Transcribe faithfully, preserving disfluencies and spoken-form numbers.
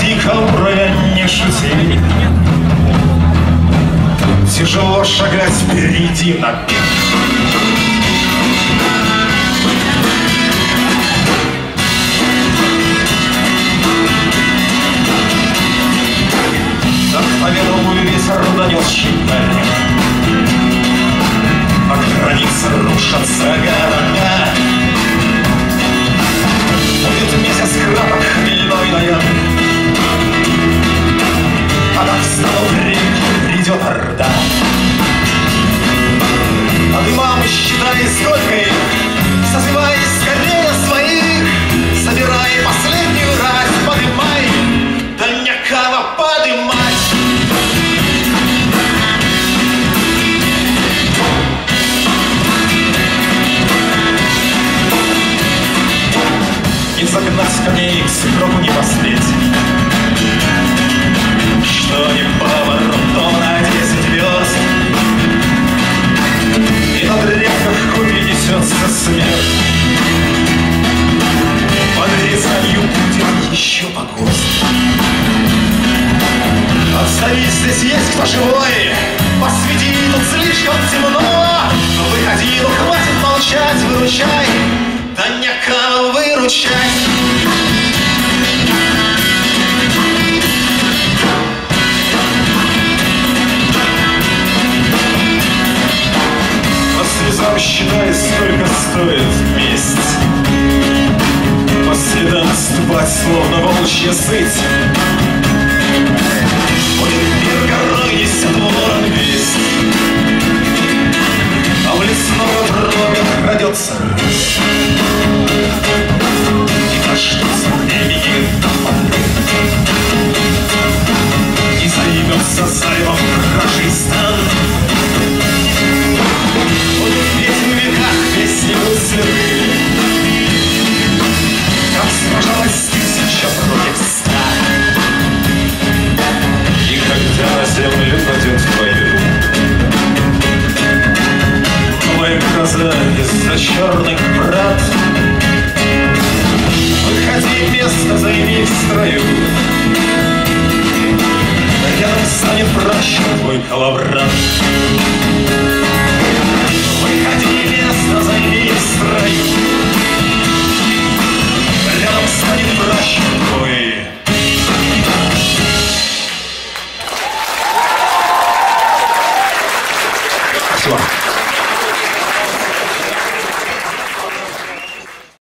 дико уровень не шути. Тяжело шагать впереди на пик. Так поведал ветер донес щитами. От границы рушатся города. Будет месяц краток, хмельной ноябрь. А так станут реки, придет орда. Подымам и считай, сколько их, созывай скорее своих, собирай последнюю рать, подымай, да некого подымать. Не загнать коней, к сроку не поспеть, что не поворотом на десять верст. И над рекой купи несется смерть. Под Рязанью будет еще погост. Отставить, здесь есть кто живой, посвети, тут слишком темно. Но выходи, ну хватит молчать, выручай, да некого выручать. Слезам считай, сколько стоит месть. По следам ступать, словно волчья сыть. Будет мир горой, несет ворон весть. А в лесного дрога крадется рысь. И на что с времени и займется займом крашей стан. Как сражалась тысяча против ста. И когда на землю падет твою новая гроза из-за черных врат, выходи, место займи в строю. Рядом станет пращур твой коловрат. Выходи, место займи в строю. Рядом станет пращур твой. Спасибо.